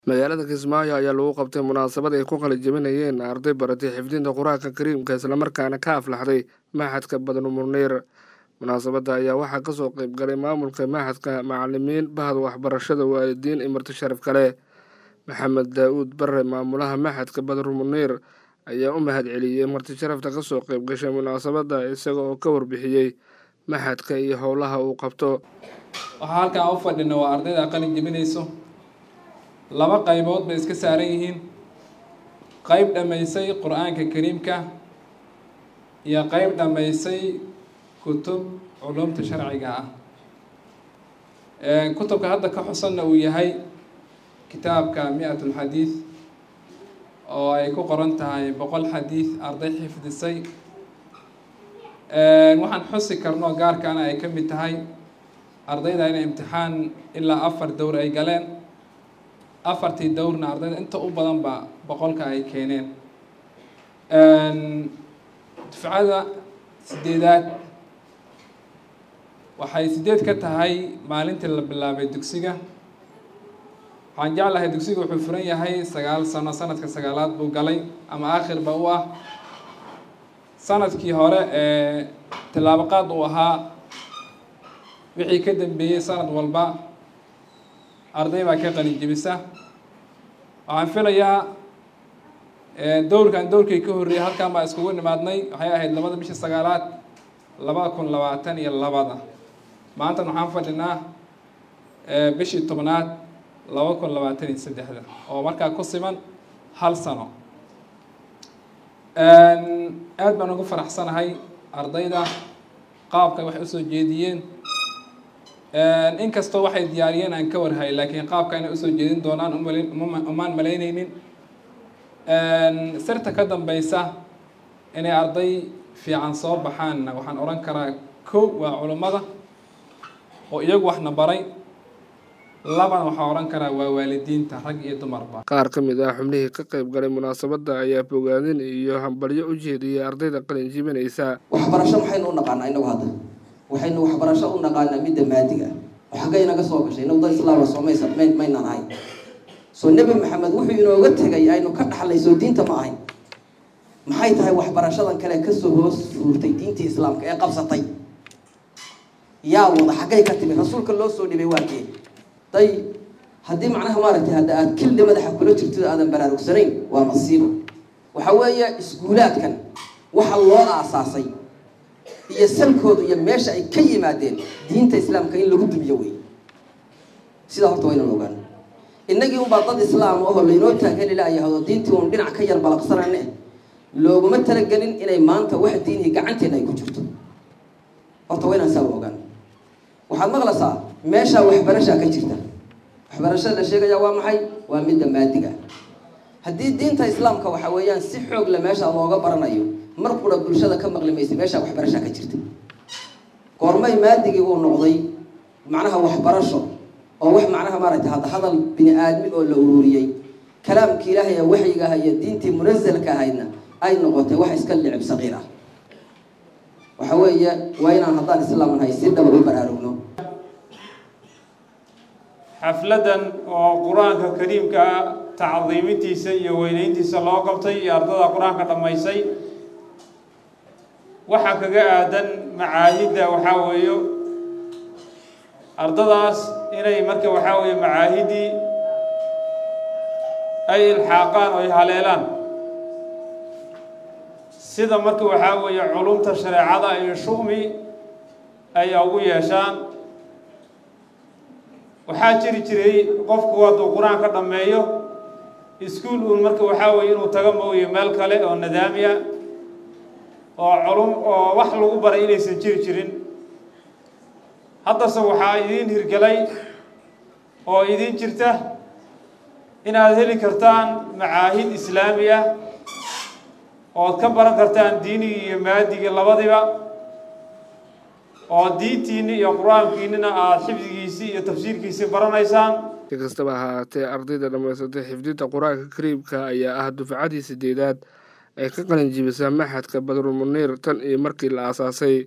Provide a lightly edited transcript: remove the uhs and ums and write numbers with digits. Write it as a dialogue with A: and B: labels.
A: magaalada Kismaayo ayaa lagu qabtay munaasabad ay ku qalin-jabinayeen arday baratay xifdinta quraanka kariimka isla markaana ka aflaxday maxadka Badru Muniir. Munaasabada ayaa waxaa ka soo qayb galay maamulka maxadka, macallimiin, bahda waxbarashada, waalidiin iyo marti sharaf kale. Maxamed Daawud Barre, maamulaha maxadka Badru Muniir, ayaa u mahad celiyay marti sharafta ka soo qayb gashay munaasabada isaga oo ka warbixiyay maxadka iyo howlaha uu qabto.
B: waxaa halkan u fadhino waa ardayda qalin jabinayso laba qaybood bay iska saaran yihiin qayb dhamaysay quraanka kariimka iyo qayb dhamaysay kutub culumta sharciga kutubka hadda ka xusanna uu yahay kitaabka 100 xadiis oo ay ku qoran tahay 100 xadiis arday xifdisay waxaan xusi karno gaarkaana ay ka mid tahay ardayda inay imtixaan ilaa 4 dowr ay galeen 4 dowrna ardayda inta u badan ba 100ka ay keeneen dufcada 8aad waxay 8 ka tahay maalintii la bilaabay dugsiga. waxaan jeclahay dugsiga wuxuu furan yahay 9 sano, sanadka 9aad buu galay ama aakhirba u ah. sanadkii hore tilaabo qaad uu ahaa wixii ka dambeeyay sanad walba arday baa ka qalin jabisa. waxaan filayaa dowrkii ka horreeyay halkan baa iskugu nimaadnay waxay ahayd 2 bishii 9aad 2022 maanta waxaan fadhinaa bishii 10aad 2023 oo markaa ku siman 1 sano. aad baan ugu faraxsanahay ardayda qaabka wax u soo jeediyeen inkastoo waxay diyaariyeen aan ka warhay laakiin qaabka inay usoo jeedin doonaan umaan malaynaynin. sirta ka dambeysa inay arday fiican soo baxaanna waxaan oran karaa 1 waa culimada oo iyagu waxna baray, 2 waxaan oran karaa waa waalidiinta rag iyo dumarba.
A: qaar ka mid ah xubnihii ka qayb galay munaasabada ayaa bogaadin iyo hambalyo u jeediyay ardayda qalin jabinaysa.
C: waxbarasho waxaynu u naqaanaa inagu hadda waxaynu waxbarasho u naqaanaa midda maadiga waxagay naga soo gashay nabada islaamka Soomaysa maynaan ahay soo nabi maxamed wuxuu inooga tagay aynu ka dhaxlayso diinta ma ahayn. maxay tahay waxbarashadan kale ka soo hoos fuurtay diinta islaamka ee qabsatay yaa wada xagay ka timi rasuulka loo soo dhibay waakee tay haddii macnaha maaragtay hadda aad kildhi madaxa kula jirto aadan baraarugsanayn waa masiibo. waxa weeye iskuulaadkan waxa loo aasaasay iyo salkooda iyo meesha ay ka yimaadeen diinta islaamka in lagu dumiyo way sida horta wayna ogaan innagii un baa dad islaam oo leeynoo taagan ilaahay hado diintii un dhinac ka yar balaqsanane looguma talagelin inay maanta wax diini gacanteena ay ku jirto horta wayna saa ogaan. waxaad maqlaysaa meesha waxbarasho ka jirta waxbarashada la sheegaya waa maxay waa midda maadiga. haddii diinta islaamka waxa weeyaan si xoog la meesha looga baranayo markuu bulshada ka maqlimaysa meesha waxbarasho ka jirta goormay maadigii uu noqday macnaha waxbarasho oo wax macnaha maaragtay hadal bini aadmi oo la ururiyay kalaamka ilaahay ee waxyiga iyo diintii munazzalka ahaydna ay noqotay wax iska licib saqiir ah. waxa weeye waa inaan haddaan islaamnahay si dhab u baraarugno.
D: xafladan oo quraanka kariimka tacdiimintiisa iyo weynayntiisa loo qabtay iyo ardada quraanka dhamaysay waxa kaga aadan macaahidda waxa weeyo ardadaas inay marka waxa weeyo macaahidii ay ilxaaqaan oo haleelaan sida marka waxa weeyo culumta shareecada iyo shuumi ay ugu yeeshaan. waxaa jiray qofku waddo quraanka dhameeyo iskuul uu marka waxa weeyo inuu tago mooyo meel kale oo nidaamiya oo culum oo wax lagu baray inaysan jirin. haddase waxaa idin hirgalay oo idin jirta inaad heli kartaan macaahid islaami ah oo ka baran kartaan diiniga iyo maadiga labadiba oo diintiina iyo quraankiina aad xifdigiisa iyo tafsiirkiisa baranaysaan.
A: si kastaba ha ahaatee ardayda dhamaysatay xifdinta quraanka kariimka ayaa ah dufcadii 8aad ay ka qalin jabisay maxadka Badru Muniir tan iyo markii la aasaasay.